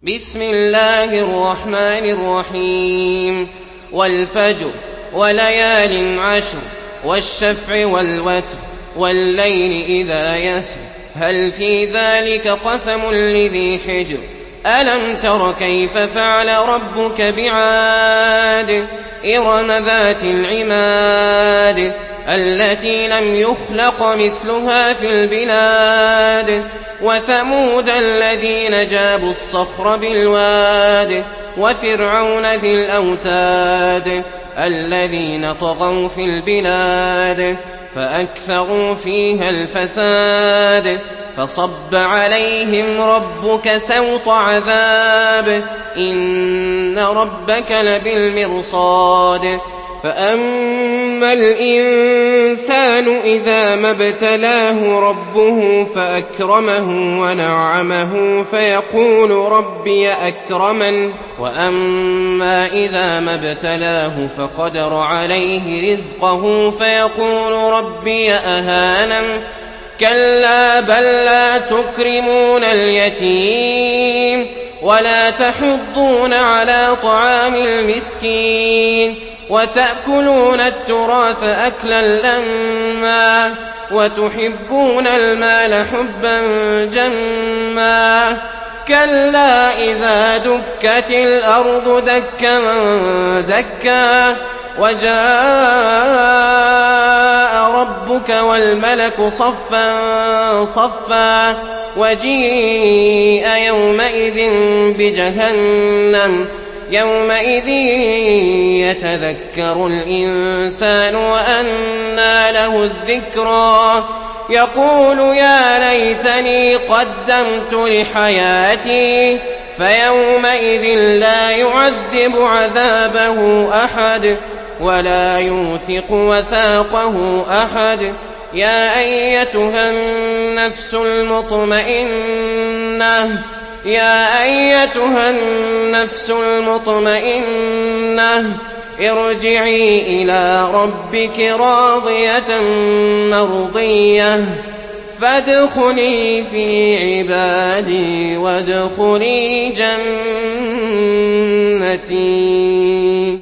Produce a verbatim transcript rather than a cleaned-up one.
بسم الله الرحمن الرحيم والفجر وليال عشر والشفع والوتر والليل إذا يسر هل في ذلك قسم لذي حجر ألم تر كيف فعل ربك بعاد إرم ذات العماد التي لم يخلق مثلها في البلاد وثمود الذين جابوا الصخر بالواد وفرعون ذي الأوتاد الذين طغوا في البلاد فأكثروا فيها الفساد فصب عليهم ربك سوط عذاب إن ربك لبالمرصاد فأما الإنسان إذا ما ابتلاه ربه فأكرمه ونعمه فيقول ربي أكرمن وأما إذا ما ابتلاه فقدر عليه رزقه فيقول ربي أهانن كلا بل لا تكرمون اليتيم ولا تحضون على طعام المسكين وتأكلون التراث أكلا لما وتحبون المال حبا جما كلا إذا دكت الأرض دكا دكا وجاء ربك والملك صفا صفا وجيء يومئذ بجهنم يومئذ يتذكر الإنسان وأنى له الذكرى يقول يا ليتني قدمت لحياتي فيومئذ لا يعذب عذابه أحد ولا يوثق وثاقه أحد يا أيتها النفس المطمئنة يا أيتها النفس المطمئنة ارجعي إلى ربك راضية مرضية فادخلي في عبادي وادخلي جنتي.